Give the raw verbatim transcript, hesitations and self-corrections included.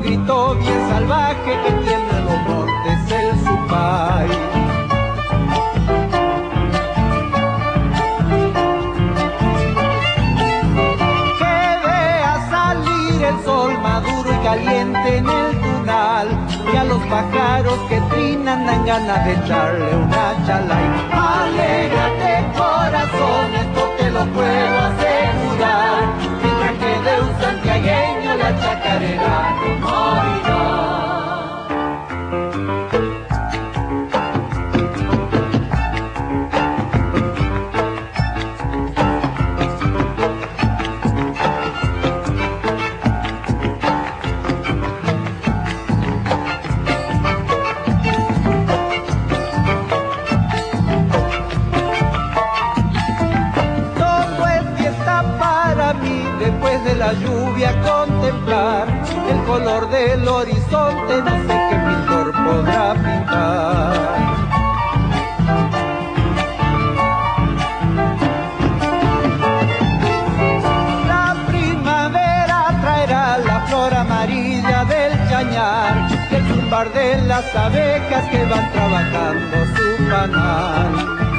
un grito bien salvaje que tiene los montes el Supay. Que vea salir el sol maduro y caliente en el tunal, y a los pájaros que trinan dan ganas de echarle una chalay. Alégrate corazón, esto te lo puedo asegurar, mientras quede un santiagueño la chacarera no morirá. Después de la lluvia contemplar el color del horizonte, no sé qué pintor podrá pintar. La primavera traerá la flor amarilla del chañar y el zumbar de las abejas que van trabajando su panal.